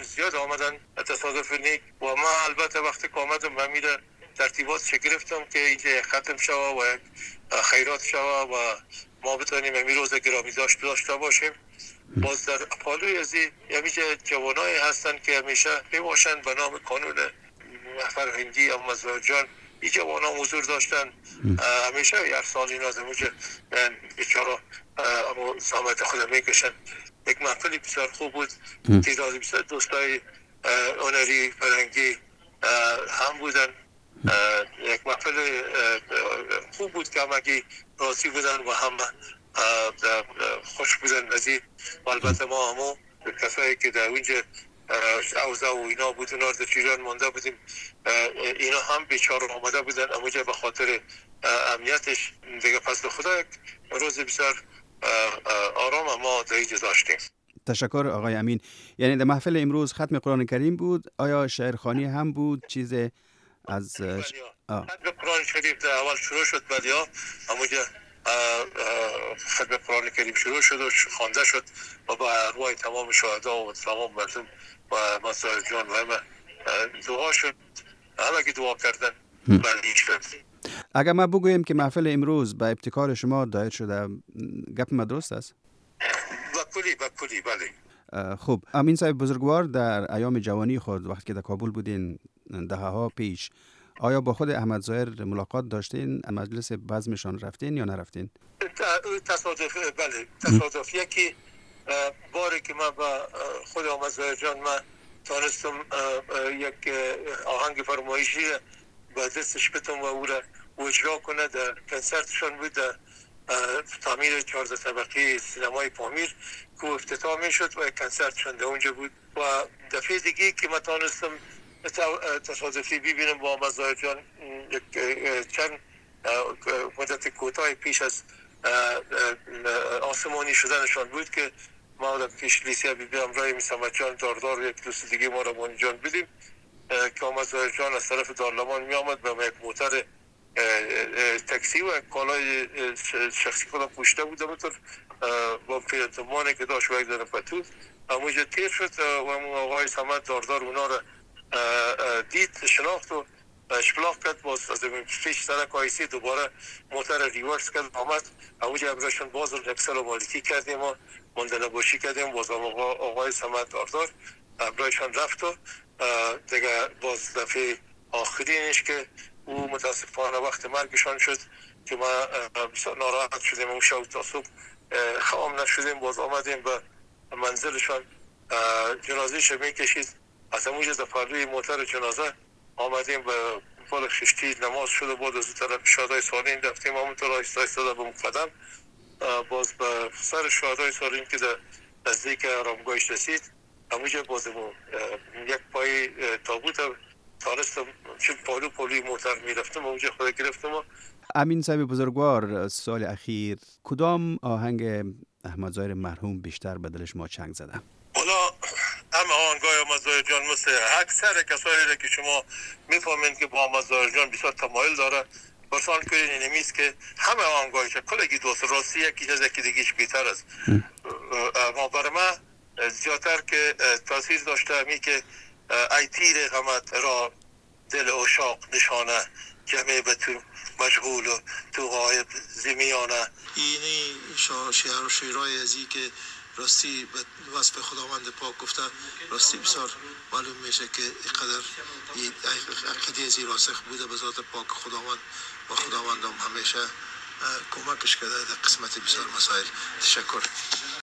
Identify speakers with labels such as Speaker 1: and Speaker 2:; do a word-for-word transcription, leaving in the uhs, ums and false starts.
Speaker 1: زیاد آمدن تصادف نیک و ما البته وقتی که آمدم و میره ترتیبات چه گرفتم که اینجا ختم شوه و خیرات شوه و ما بتونیم امی روز گرامی داشت داشته باشیم. باز در پالوی ازی همیشه جوانایی هستن که همیشه میباشن به نام قانون فرهنگی اما مزارجان این جوانا حضور داشتن همیشه یک سال این از همونجا بیچارا اما زحمت خود میکشن. یک محفلی بسیار خوب بود، تعداد بسیار دوستای هنری فرهنگی هم بودن. یک محفل خوب بود که همگی راضی بودن و هم خوش بودن ازی. و البته ما همو کسایی که در اونجا اوضاع و اینا بود اونا در ایران مانده بودیم اینا هم بیچاره آمده بودن اموجه به خاطر امنیتش دیگه. پس خدا یک روز بسیار آرام ما در اینجا داشتیم.
Speaker 2: تشکر آقای امین. یعنی در محفل امروز ختم قرآن کریم بود، آیا شعرخوانی هم بود چیز از
Speaker 1: ختم قرآن شریف در اول شروع شد بعدیا اموجه ختم قرآن کریم شروع شد و خوانده شد و با ارواح تمام شهدا و تمام مردم و مزارجان و همه دعا شد، همه که دعا کردن بندی شد.
Speaker 2: اگر ما بگوییم که محفل امروز به ابتکار شما دایر شده گپ ما درست است؟
Speaker 1: بکلی بکلی بله.
Speaker 2: خوب، امین صاحب بزرگوار در ایام جوانی خود وقتی که در کابل بودین دهه ها پیش آیا با خود احمد ظاهر ملاقات داشتین؟ مجلس بزمشان رفتین یا نرفتین؟
Speaker 1: تصادف بله تصادف یکی باری که من با خود احمد ظاهر جان من تانستم یک آهنگ فرمایشی با دستش بتم و او را اجرا کنه در کنسرتشان بود در تعمیر چهارده طبقه سینمای پامیر که افتتاح می شد و کنسرتشان در اونجا بود. و دفعه دیگه که من تانستم تصادفی ببینم با احمد ظاهر جان چند مدت کوتاه پیش از آسمانی شدنشان بود که ما در پیش لیسیا بی بی امرای میسمت جان داردار یک دوست دیگه ما را بانی جان بدیم که احمد ظاهر جان از طرف دارلمان می آمد به یک موتر تاکسی و کالای شخصی خودم پوشته بود همونطور با پیرتمانی که داشت و یک دانه پتو همونجا تیر شد و همون آقای سمت داردار اونا را دید شناخت و اشپلاق کرد. باز از پیش سرک آیسی دوباره موتر ریورس کرد آمد همونجا امرشان باز رو نکسل و مالکی کردیم و مندنه باشی کردیم. باز آقا آقای سمت داردار امرشان رفت و دیگه باز دفعه آخرینش که او متاسفانه وقت مرگشان شد که ما ناراحت شدیم و شب تا صبح خام نشدیم. باز آمدیم به منزلشان جنازهش میکشید از همونجا در پروی موتر جنازه آمدیم به پل خشتی نماز شد و بعد از طرف شهدای سالین رفتیم همونطور آیسته آیسته به مقدم باز به سر شهدای سالین که در نزدیک آرامگاهش رسید همونجا بازمون یک پای تابوت تانستم چون پالو پالوی موتر میرفتم اونجا خود گرفتم.
Speaker 2: امین صاحب بزرگوار، سال اخیر کدام آهنگ احمد ظاهر مرحوم بیشتر به دلش ما چنگ زده؟
Speaker 1: حالا همه آهنگای احمد ظاهر جان مثل اکثر کسایی را که شما میفهمید که با احمد ظاهر جان بسیار تمایل داره برسان کنین اینمیست که همه آهنگایش کلگی دوست راستی یکی از یکی دیگیش بیتر است. ما برای ما زیادتر که تاثیر داشته همی که ای تیر غمت را دل عشاق نشانه جمعه به تو مشغول و تو غایب زمیانه.
Speaker 3: اینی شعر و شعرهای ازی که راستی به وصف خداوند پاک گفته راستی بسیار معلوم میشه که اینقدر عقیده ازی راسخ بوده به ذات پاک خداوند و خداوند هم همیشه کمکش کرده در قسمت بسیار مسائل. تشکر.